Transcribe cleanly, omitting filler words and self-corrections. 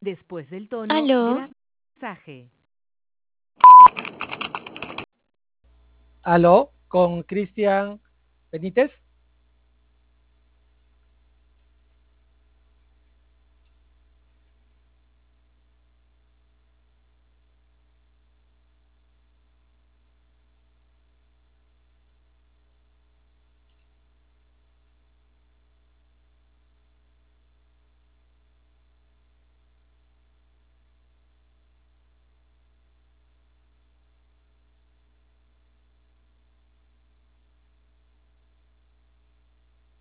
Después del tono, Aló, graba el mensaje. Aló, con Cristian Benítez.